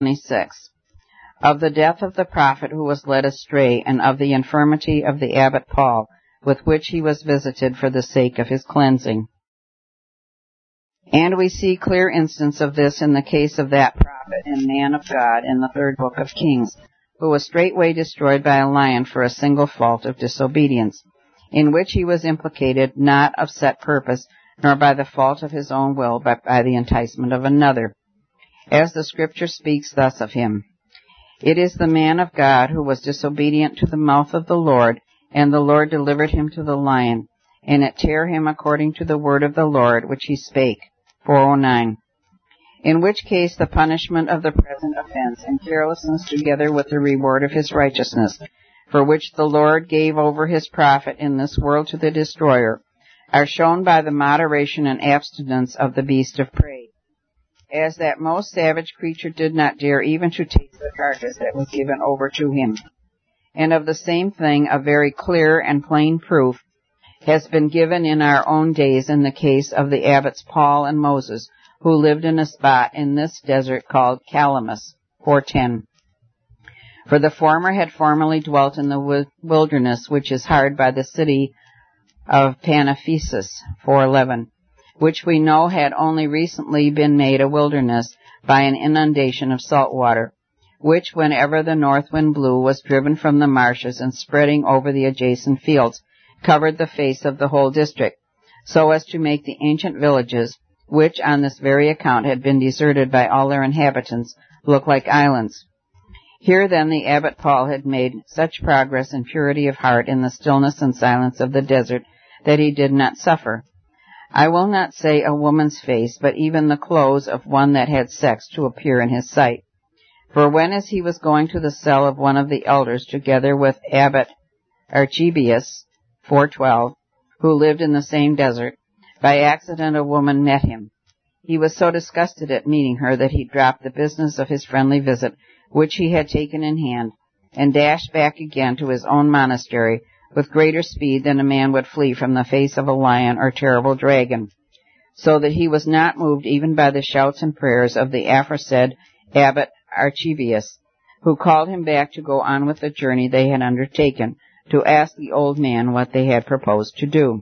26. Of the death of the prophet who was led astray, and of the infirmity of the abbot Paul, with which he was visited for the sake of his cleansing. And we see clear instance of this in the case of that prophet and man of God in the 3rd book of Kings, who was straightway destroyed by a lion for a single fault of disobedience, in which he was implicated not of set purpose, nor by the fault of his own will, but by the enticement of another. As the Scripture speaks thus of him, "It is the man of God who was disobedient to the mouth of the Lord, and the Lord delivered him to the lion, and it tare him according to the word of the Lord which he spake." 409. In which case the punishment of the present offense and carelessness, together with the reward of his righteousness, for which the Lord gave over his prophet in this world to the destroyer, are shown by the moderation and abstinence of the beast of prey, as that most savage creature did not dare even to taste the carcass that was given over to him. And of the same thing a very clear and plain proof has been given in our own days in the case of the abbots Paul and Moses, who lived in a spot in this desert called Calamus. 410. For the former had formerly dwelt in the wilderness, which is hard by the city of Panephasus. 411. Which we know had only recently been made a wilderness by an inundation of salt water, which, whenever the north wind blew, was driven from the marshes and spreading over the adjacent fields, covered the face of the whole district, so as to make the ancient villages, which on this very account had been deserted by all their inhabitants, look like islands. Here then the abbot Paul had made such progress in purity of heart in the stillness and silence of the desert that he did not suffer, I will not say a woman's face, but even the clothes of one that had sex to appear in his sight. For when as he was going to the cell of one of the elders, together with Abbot Archibius, 412, who lived in the same desert, by accident a woman met him. He was so disgusted at meeting her that he dropped the business of his friendly visit, which he had taken in hand, and dashed back again to his own monastery with greater speed than a man would flee from the face of a lion or terrible dragon, so that he was not moved even by the shouts and prayers of the aforesaid Abbot Archibius, who called him back to go on with the journey they had undertaken, to ask the old man what they had proposed to do.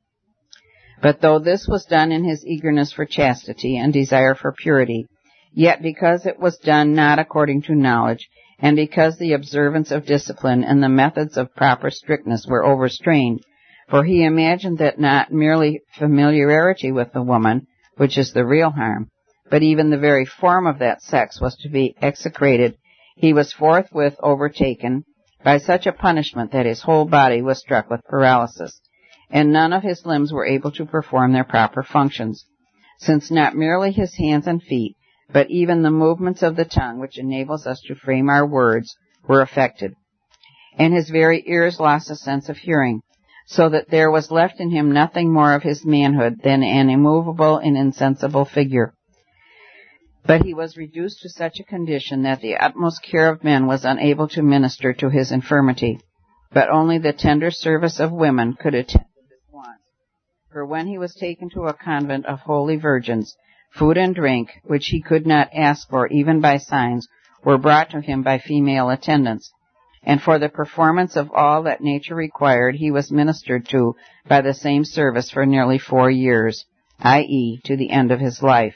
But though this was done in his eagerness for chastity and desire for purity, yet because it was done not according to knowledge, and because the observance of discipline and the methods of proper strictness were overstrained, for he imagined that not merely familiarity with the woman, which is the real harm, but even the very form of that sex was to be execrated, he was forthwith overtaken by such a punishment that his whole body was struck with paralysis, and none of his limbs were able to perform their proper functions, since not merely his hands and feet, but even the movements of the tongue, which enables us to frame our words, were affected. And his very ears lost a sense of hearing, so that there was left in him nothing more of his manhood than an immovable and insensible figure. But he was reduced to such a condition that the utmost care of men was unable to minister to his infirmity, but only the tender service of women could attend to his wants. For when he was taken to a convent of holy virgins, food and drink, which he could not ask for even by signs, were brought to him by female attendants, and for the performance of all that nature required he was ministered to by the same service for nearly 4 years, i.e., to the end of his life.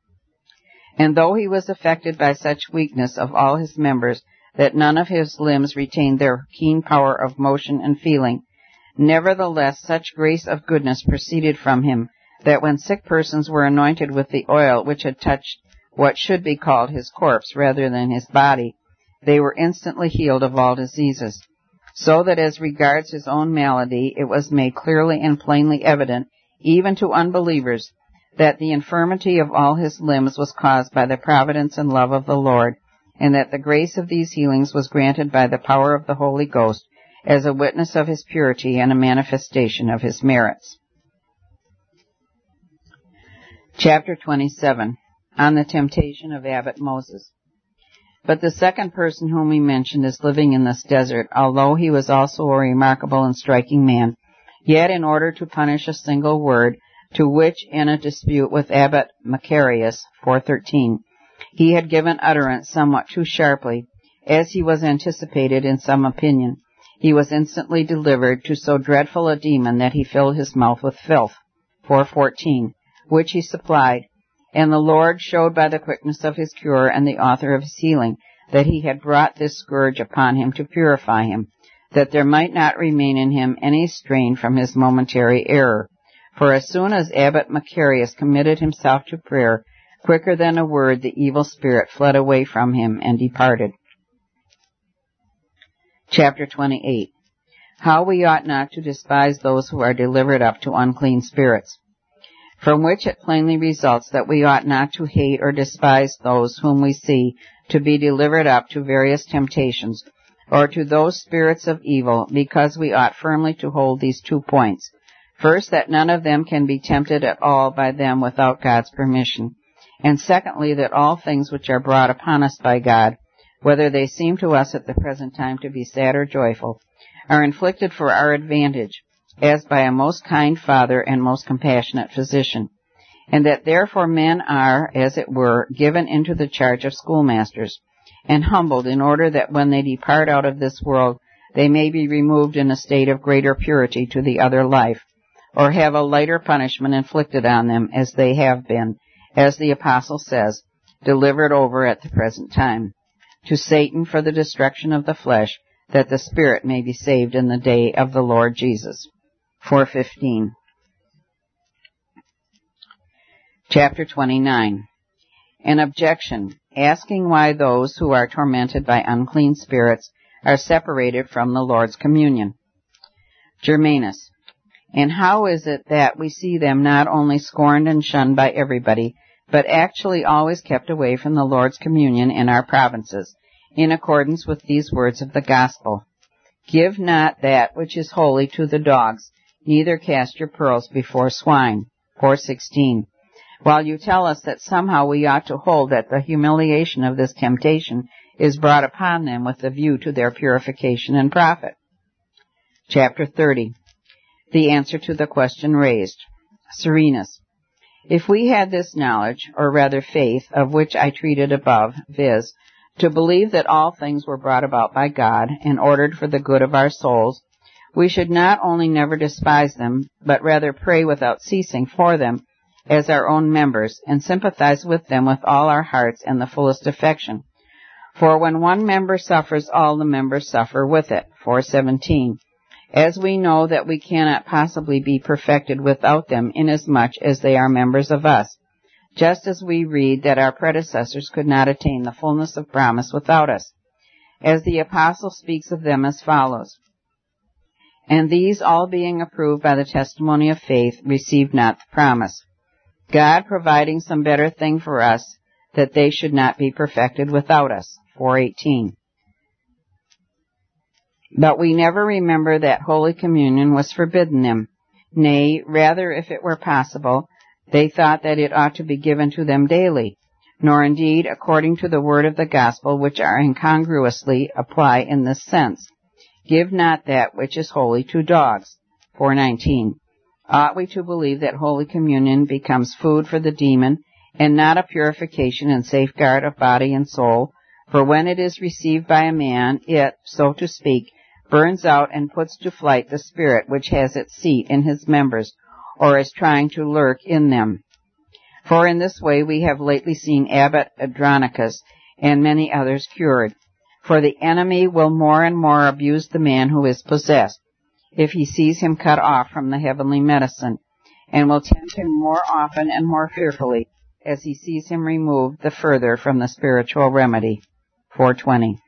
And though he was affected by such weakness of all his members that none of his limbs retained their keen power of motion and feeling, nevertheless such grace of goodness proceeded from him, that when sick persons were anointed with the oil which had touched what should be called his corpse rather than his body, they were instantly healed of all diseases, so that as regards his own malady it was made clearly and plainly evident, even to unbelievers, that the infirmity of all his limbs was caused by the providence and love of the Lord, and that the grace of these healings was granted by the power of the Holy Ghost, as a witness of his purity and a manifestation of his merits. Chapter 27. On the temptation of Abbot Moses. But the second person whom we mentioned is living in this desert, although he was also a remarkable and striking man, yet in order to punish a single word, to which in a dispute with Abbot Macarius, 413, He had given utterance somewhat too sharply, as he was anticipated in some opinion. He was instantly delivered to so dreadful a demon that he filled his mouth with filth. 4:14, which he supplied. And the Lord showed by the quickness of his cure and the author of his healing that he had brought this scourge upon him to purify him, that there might not remain in him any strain from his momentary error. For as soon as Abbot Macarius committed himself to prayer, quicker than a word the evil spirit fled away from him and departed. Chapter 28. How we ought not to despise those who are delivered up to unclean spirits. From which it plainly results that we ought not to hate or despise those whom we see to be delivered up to various temptations, or to those spirits of evil, because we ought firmly to hold these 2 points. First, that none of them can be tempted at all by them without God's permission. And secondly, that all things which are brought upon us by God, whether they seem to us at the present time to be sad or joyful, are inflicted for our advantage, as by a most kind Father and most compassionate Physician, and that therefore men are, as it were, given into the charge of schoolmasters, and humbled in order that when they depart out of this world they may be removed in a state of greater purity to the other life, or have a lighter punishment inflicted on them as they have been, as the Apostle says, delivered over at the present time, to Satan for the destruction of the flesh, that the spirit may be saved in the day of the Lord Jesus. 4:15. Chapter 29. An objection, asking why those who are tormented by unclean spirits are separated from the Lord's communion. Germanus. And how is it that we see them not only scorned and shunned by everybody, but actually always kept away from the Lord's communion in our provinces, in accordance with these words of the Gospel? Give not that which is holy to the dogs, neither cast your pearls before swine. 4:16. While you tell us that somehow we ought to hold that the humiliation of this temptation is brought upon them with a view to their purification and profit. Chapter 30. The answer to the question raised. Serenus. If we had this knowledge, or rather faith, of which I treated above, viz., to believe that all things were brought about by God and ordered for the good of our souls, we should not only never despise them, but rather pray without ceasing for them as our own members, and sympathize with them with all our hearts and the fullest affection. For when one member suffers, all the members suffer with it. 4:17. As we know that we cannot possibly be perfected without them, inasmuch as they are members of us, just as we read that our predecessors could not attain the fullness of promise without us, as the Apostle speaks of them as follows. And these, all being approved by the testimony of faith, received not the promise, God providing some better thing for us, that they should not be perfected without us. 4:18. But we never remember that Holy Communion was forbidden them. Nay, rather, if it were possible, they thought that it ought to be given to them daily, nor indeed according to the word of the gospel, which are incongruously apply in this sense. Give not that which is holy to dogs. 4:19. Ought we to believe that Holy Communion becomes food for the demon, and not a purification and safeguard of body and soul? For when it is received by a man, it, so to speak, burns out and puts to flight the spirit which has its seat in his members, or is trying to lurk in them. For in this way we have lately seen Abbot Andronicus and many others cured. For the enemy will more and more abuse the man who is possessed, if he sees him cut off from the heavenly medicine, and will tempt him more often and more fearfully, as he sees him removed the further from the spiritual remedy. 4:20.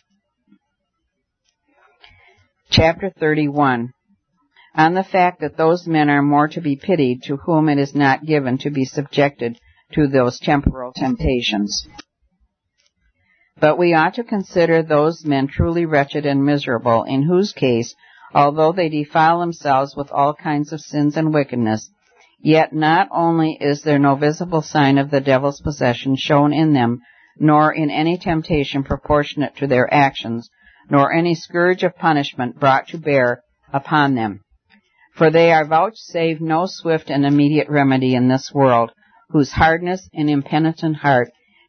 Chapter 31. On the fact that those men are more to be pitied to whom it is not given to be subjected to those temporal temptations. But we ought to consider those men truly wretched and miserable, in whose case, although they defile themselves with all kinds of sins and wickedness, yet not only is there no visible sign of the devil's possession shown in them, nor in any temptation proportionate to their actions, nor any scourge of punishment brought to bear upon them. For they are vouchsafed no swift and immediate remedy in this world, whose hardness and impenitent heart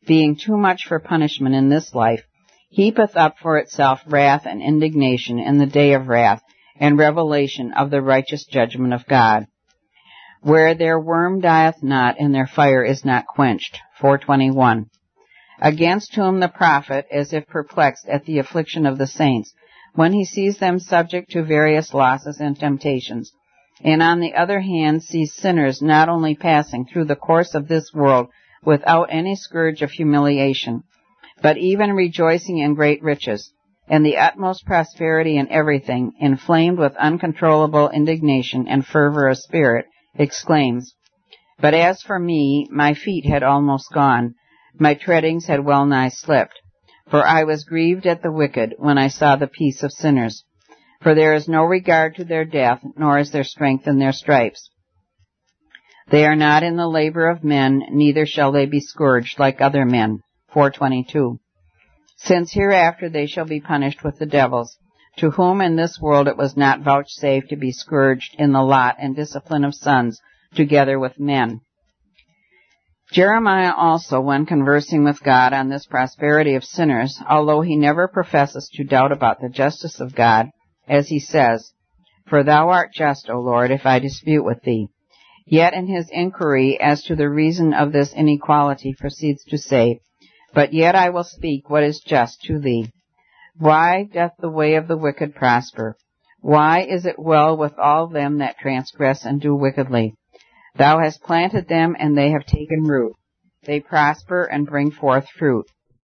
being too much for punishment in this life, heapeth up for itself wrath and indignation in the day of wrath and revelation of the righteous judgment of God. Where their worm dieth not, and their fire is not quenched. 4:21. Against whom the prophet, as if perplexed at the affliction of the saints, when he sees them subject to various losses and temptations, and on the other hand sees sinners not only passing through the course of this world without any scourge of humiliation, but even rejoicing in great riches, and the utmost prosperity in everything, inflamed with uncontrollable indignation and fervor of spirit, exclaims, But as for me, my feet had almost gone, my treadings had well nigh slipped. For I was grieved at the wicked when I saw the peace of sinners. For there is no regard to their death, nor is there strength in their stripes. They are not in the labor of men, neither shall they be scourged like other men. 4:22. Since hereafter they shall be punished with the devils, to whom in this world it was not vouchsafed to be scourged in the lot and discipline of sons, together with men. Jeremiah also, when conversing with God on this prosperity of sinners, although he never professes to doubt about the justice of God, as he says, For thou art just, O Lord, if I dispute with thee, yet in his inquiry as to the reason of this inequality proceeds to say, But yet I will speak what is just to thee. Why doth the way of the wicked prosper? Why is it well with all them that transgress and do wickedly? Thou hast planted them, and they have taken root. They prosper and bring forth fruit.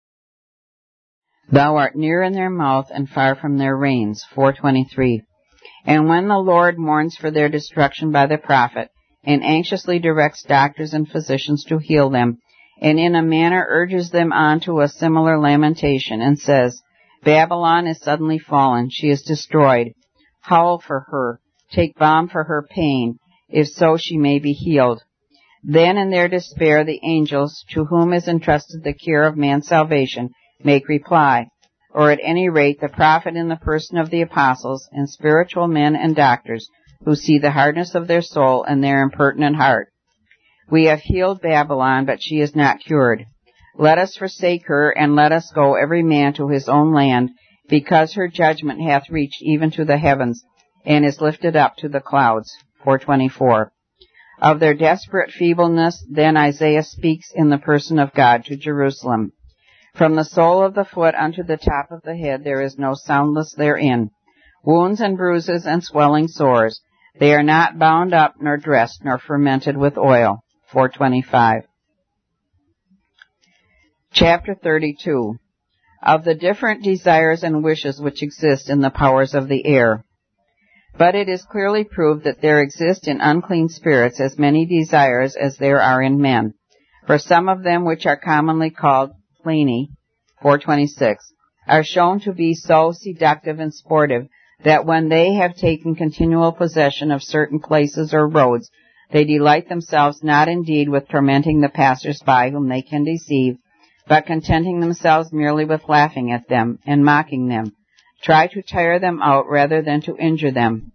Thou art near in their mouth and far from their reins. 4:23. And when the Lord mourns for their destruction by the prophet, and anxiously directs doctors and physicians to heal them, and in a manner urges them on to a similar lamentation, and says, Babylon is suddenly fallen, she is destroyed. Howl for her, take balm for her pain, if so she may be healed. Then in their despair the angels, to whom is entrusted the care of man's salvation, make reply, or at any rate the prophet in the person of the apostles, and spiritual men and doctors, who see the hardness of their soul and their impertinent heart. We have healed Babylon, but she is not cured. Let us forsake her, and let us go every man to his own land, because her judgment hath reached even to the heavens, and is lifted up to the clouds. 4:24. Of their desperate feebleness, then Isaiah speaks in the person of God to Jerusalem. From the sole of the foot unto the top of the head there is no soundness therein. Wounds and bruises and swelling sores. They are not bound up, nor dressed, nor fermented with oil. 4:25. Chapter 32. Of the different desires and wishes which exist in the powers of the air. But it is clearly proved that there exist in unclean spirits as many desires as there are in men. For some of them which are commonly called pleni, 4:26, are shown to be so seductive and sportive that when they have taken continual possession of certain places or roads, they delight themselves not indeed with tormenting the passers-by whom they can deceive, but contenting themselves merely with laughing at them and mocking them, try to tire them out rather than to injure them.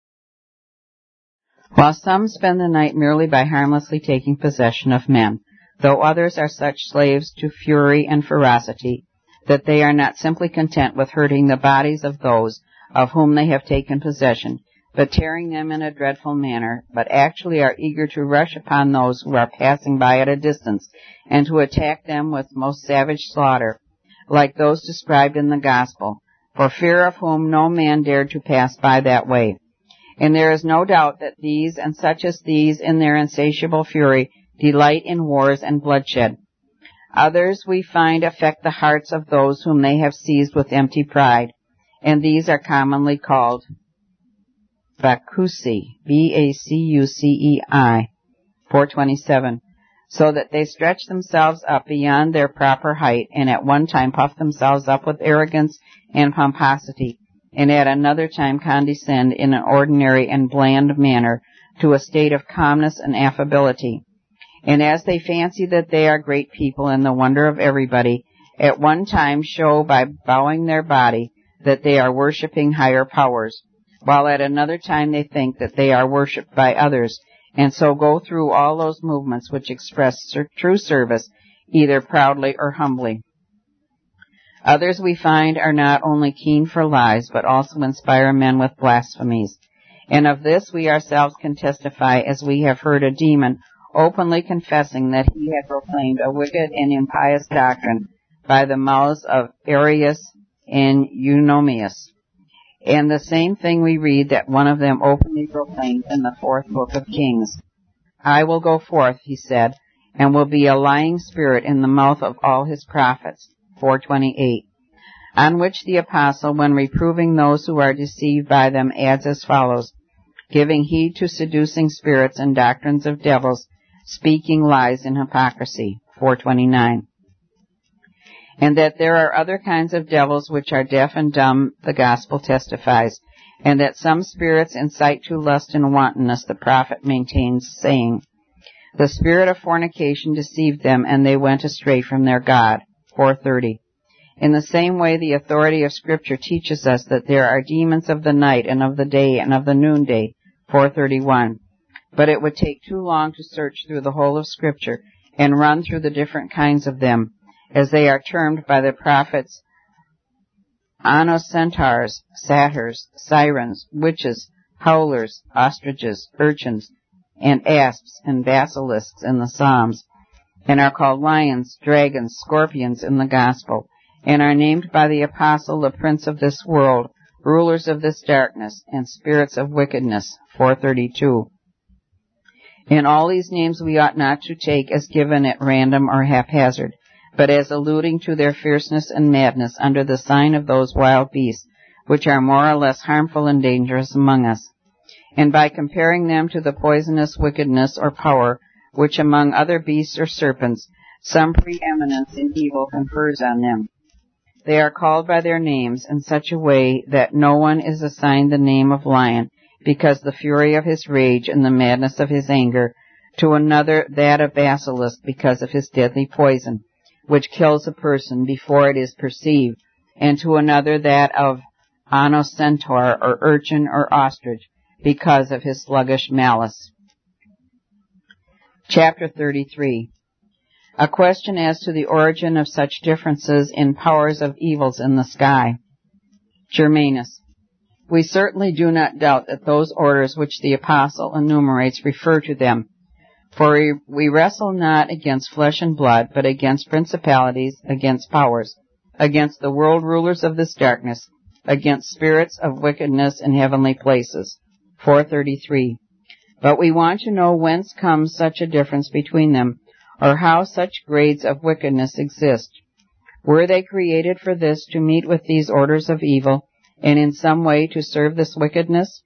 While some spend the night merely by harmlessly taking possession of men, though others are such slaves to fury and ferocity that they are not simply content with hurting the bodies of those of whom they have taken possession, but tearing them in a dreadful manner, but actually are eager to rush upon those who are passing by at a distance, and to attack them with most savage slaughter, like those described in the Gospel, for fear of whom no man dared to pass by that way. And there is no doubt that these, and such as these, in their insatiable fury, delight in wars and bloodshed. Others, we find, affect the hearts of those whom they have seized with empty pride, and these are commonly called Bacchuci, B-A-C-U-C-E-I, 4:27, so that they stretch themselves up beyond their proper height, and at one time puff themselves up with arrogance and pomposity, and at another time condescend in an ordinary and bland manner to a state of calmness and affability. And as they fancy that they are great people and the wonder of everybody, at one time show by bowing their body that they are worshipping higher powers, while at another time they think that they are worshipped by others, and so go through all those movements which express true service either proudly or humbly. Others we find are not only keen for lies, but also inspire men with blasphemies. And of this we ourselves can testify, as we have heard a demon openly confessing that he had proclaimed a wicked and impious doctrine by the mouths of Arius and Eunomius. And the same thing we read that one of them openly proclaimed in the 4th book of Kings. I will go forth, he said, and will be a lying spirit in the mouth of all his prophets. 4:28. On which the apostle, when reproving those who are deceived by them, adds as follows, giving heed to seducing spirits and doctrines of devils, speaking lies in hypocrisy. 4:29. And that there are other kinds of devils which are deaf and dumb, the gospel testifies, and that some spirits incite to lust and wantonness, the prophet maintains, saying, the spirit of fornication deceived them, and they went astray from their God. 4:30. In the same way, the authority of Scripture teaches us that there are demons of the night and of the day and of the noonday. 4:31. But it would take too long to search through the whole of Scripture and run through the different kinds of them, as they are termed by the prophets onocentaurs, satyrs, sirens, witches, howlers, ostriches, urchins, and asps and basilisks in the Psalms, and are called lions, dragons, scorpions in the Gospel, and are named by the apostle the prince of this world, rulers of this darkness, and spirits of wickedness. 4:32. In all these names we ought not to take as given at random or haphazard, but as alluding to their fierceness and madness under the sign of those wild beasts, which are more or less harmful and dangerous among us, and by comparing them to the poisonous wickedness or power, which among other beasts or serpents, some preeminence in evil confers on them. They are called by their names in such a way that no one is assigned the name of lion, because the fury of his rage and the madness of his anger, to another that of basilisk, because of his deadly poison, which kills a person before it is perceived, and to another that of onocentaur, or urchin, or ostrich, because of his sluggish malice. Chapter 33. A question as to the origin of such differences in powers of evils in the sky. Germanus. We certainly do not doubt that those orders which the apostle enumerates refer to them, for we wrestle not against flesh and blood, but against principalities, against powers, against the world rulers of this darkness, against spirits of wickedness in heavenly places. 4:33. But we want to know whence comes such a difference between them, or how such grades of wickedness exist. Were they created for this, to meet with these orders of evil, and in some way to serve this wickedness?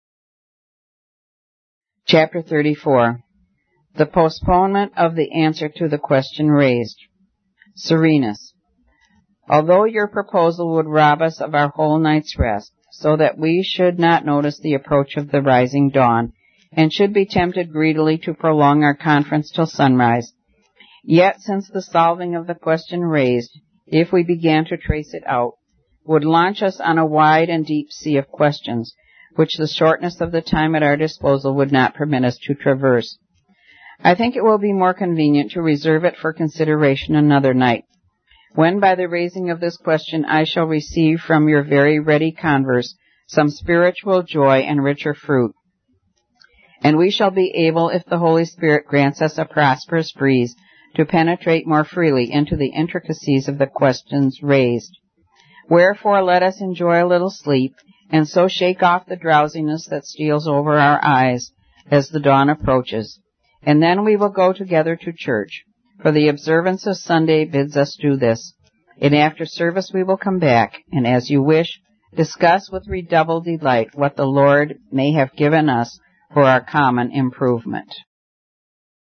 Chapter 34. The postponement of the answer to the question raised. Serenus. Although your proposal would rob us of our whole night's rest, so that we should not notice the approach of the rising dawn, and should be tempted greedily to prolong our conference till sunrise, yet since the solving of the question raised, if we began to trace it out, would launch us on a wide and deep sea of questions, which the shortness of the time at our disposal would not permit us to traverse, I think it will be more convenient to reserve it for consideration another night, when by the raising of this question I shall receive from your very ready converse some spiritual joy and richer fruit, and we shall be able, if the Holy Spirit grants us a prosperous breeze, to penetrate more freely into the intricacies of the questions raised. Wherefore let us enjoy a little sleep, and so shake off the drowsiness that steals over our eyes as the dawn approaches, and then we will go together to church, for the observance of Sunday bids us do this, and after service we will come back, and as you wish, discuss with redoubled delight what the Lord may have given us for our common improvement.